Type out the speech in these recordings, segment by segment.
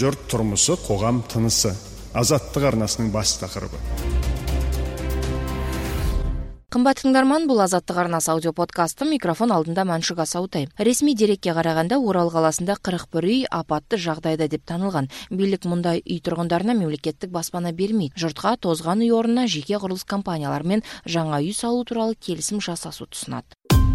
Жұрт тұрмысы, қоғам тынысы. Азаттық арнасының бас тақырыбы. Қымбат тыңдарман, бұл Азаттық арнасы аудиоподкасты, микрофон алдында Мәншүк Асаутай. Ресми дерекке қарағанда Орал қаласында 41 үй апатты жағдайда деп танылған. Билік мұндай үй тұрғындарына мемлекеттік баспана бермейді. Жұртқа тозған үй орнына жеке құрылыс компанияларымен жаңа үй салу туралы келісім жасасу ұсынады.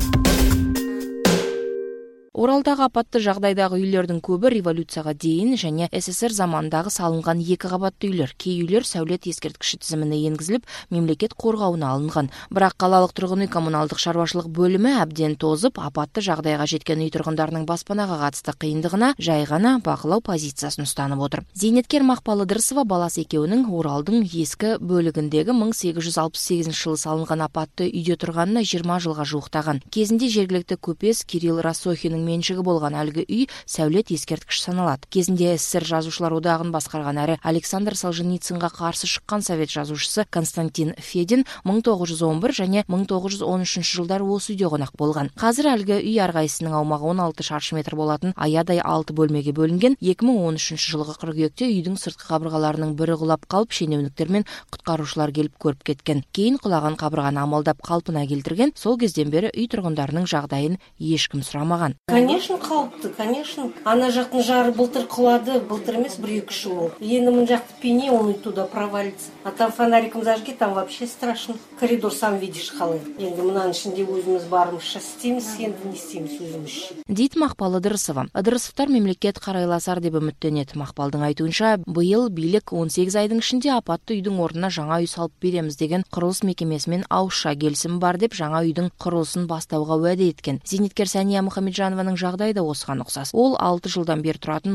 Оралдағы апатты жағдайдағы үйлердің көбі революцияға дейін және СССР заманындағы салынған 2 қабатты үйлер. Кей үйлер сәулет ескерткіші тізіміне енгізіліп, мемлекет қорғауына алынған. Бірақ қалалық тұрғын үй коммуналдық шаруашылық бөлімі әбден тозып, апатты жағдайға жеткен үй тұрғындарының баспанаға қатысты қиындығына жай ғана бақылау позициясын ұстанып отыр. Зейнеткер Мақпал Ыдырысова баласы екеуінің Оралдың ескі бөлігіндегі 1868 жылы салынған апатты үйде тұрғанына 20 жылға жуықтаған. Кезінде жергілікті көпес Кирилл Расохиннің меншігі болған әлгі үй сәулет ескерткіш саналады. Кезінде СССР жазушылар одағын басқарған әрі Александр Солженицынға қарсы шыққан совет жазушысы Константин Федин 1911 және 1913 жылдары осы үйде қонақ болған. Қазір әлгі үй әрқайсысының аумағы 16 шаршы метр болатын аядай 6 бөлмеге бөлінген. 2013 жылғы қыркүйекте үйдің сыртқы қабырғаларының бірі құлап қалып, шенеуніктер мен құтқарушылар келіп көріп кеткен. Кейін құлаған қабырғаны амалдап қалпына келтірген. Сол кезден бері үй тұрғындарының жағдайын ешкім сұрамаған. Конечно, қауіпті, конечно. Ана жақтың жары былтыр құлады, былтыр емес 1-2 жыл. Енді мына жақты пене, он туда провалится. А там фонариком зажги, там вообще страшно. Коридор сам видишь қалай. Енді мынаның ішінде өзіміз барымызша істейміз, енді не істейміз өзімізше. Дейді Мақпал Ыдырысова. Ыдырысовтар мемлекет қарайласар деп үміттенеді. Мақпалдың айтуынша, биыл билік 18 айдың ішінде апатты үйдің орнына жаңа үй салып береміз деген құрылыс мекемесімен ауызша келісім бар деп жаңа үйдің құрылысын бастауға уәде еткен. Зейнеткер Сәния Мұхамеджанованың жағдайы да осыған ұқсас. Ол 6 жылдан бері тұратын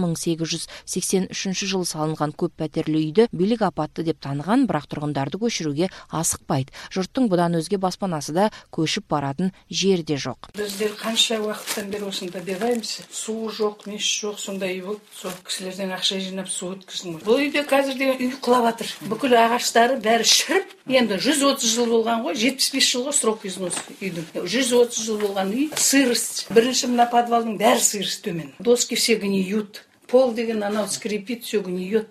1883 жылы салынған көп пәтерлі үйді билік апатты деп таныған, бірақ тұрғындарды көшіруге асықпайды. Жұрттың бұдан өзге баспанасы да көшіп баратын жер де жоқ. Біздер қанша уақыттан бері осында бергаймыз. Су жоқ, меш жоқ, сондай үй болды. Сол кісілерден ақша жинап су өткіздім. Бұл үйде қазір деген үй құлап жатыр. Бүкіл ағаштары бәрі шіріп, енді 130 жыл болған ғой, 75 жылға срок износ үйдің. 130 жыл болған үй, сырость. Бірінші мына подвалдың бәрі сырость төмен. Доски все гниют. Пол деген анау скрипит, все гниет.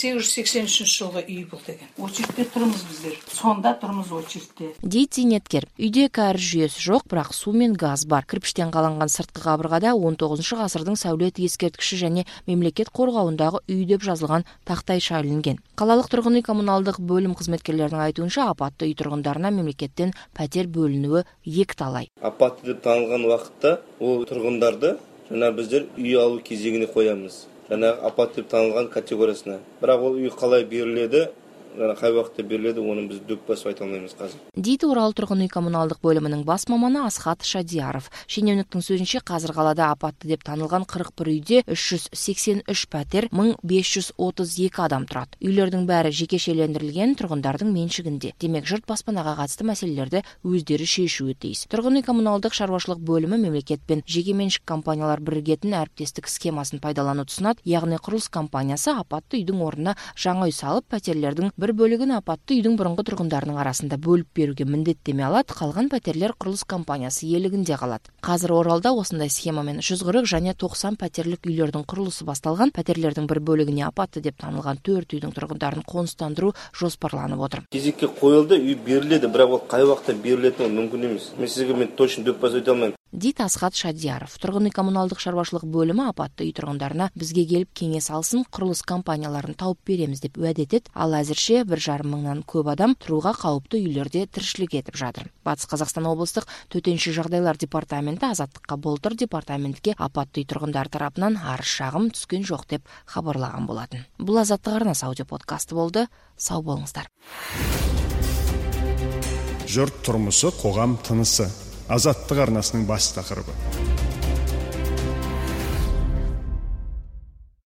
1883 жылғы үй бұл деген. Очередьте тұрмыз біздер. Сонда тұрмыз очередьте. Дейді зейнеткер. Үйде кәріз жүйесі жоқ, бірақ су мен газ бар. Кірпіштен қаланған сыртқы қабырғада 19 ғасырдың сәулет ескерткіші және мемлекет қорғауындағы үй деп жазылған тақтайша ілінген. Қалалық тұрғын үй коммуналдық бөлім қызметкерлерінің айтуынша, апатты үй тұрғындарына мемлекеттен пәтер бөлінуі екіталай. Апатты деп танылған уақытта ол тұрғындарды жаңа біздер үй алу кезегіне қоямыз. Жаңа апат деп танылған категориясына. Бірақ ол үй қалай беріледі, қай уақытта беріледі, оны біз дөп басып айта алмаймыз қазір. Дейді Орал тұрғын үй коммуналдық бөлімінің бас маманы Асхат Шадияров. Шенеуніктің сөзінше, қазір қалада апатты деп танылған 41 үйде 383 пәтер, 1532 адам тұрады. Үйлердің бәрі жекешелендірілген, тұрғындардың меншігінде. Демек, жұрт баспанаға қатысты мәселелерді өздері шешуі тиіс. Тұрғын үй коммуналдық шаруашылық бөлімі мемлекет пен жекеменшік компаниялар бірігетін әріптестік схемасын пайдалануды ұсынады. Яғни құрылыс компаниясы апатты үйдің орнына жаңа үй салып, пәтерлердің бір бөлігін апатты үйдің бұрынғы тұрғындарының арасында бөліп беруге міндеттеме алады, қалған пәтерлер құрылыс компаниясы иелігінде қалады. Қазір Оралда осындай схемамен 140 және 90 пәтерлік үйлердің құрылысы басталған. Пәтерлердің бір бөлігіне апатты деп танылған 4 үйдің тұрғындарын қоныстандыру жоспарланып отыр. Кезекке қойылды, үй беріледі, бірақ ол қай уақытта берілетіні мүмкін емес. Мен сізге точно дөп басып айта алмаймын. Дейді Асхат Шадияров. Тұрғын үй коммуналдық шаруашылық бөлімі апатты үй тұрғындарына бізге келіп кеңес алсын, құрылыс компанияларын тауып береміз деп уәде етеді. Ал әзірше 1,5 мыңнан көп адам тұруға қауіпті үйлерде тіршілік етіп жатыр. Батыс Қазақстан облыстық төтенше жағдайлар департаменті Азаттыққа былтыр департаментке апатты үй тұрғындар тарапынан арыз шағым түскен жоқ деп хабарлаған болатын. Бұл Азаттық арнасы аудиоподкасты болды. Сау болыңыздар. Жұрт тұрмысы, қоғам тынысы. Азаттық арнасының бас тақырыбы.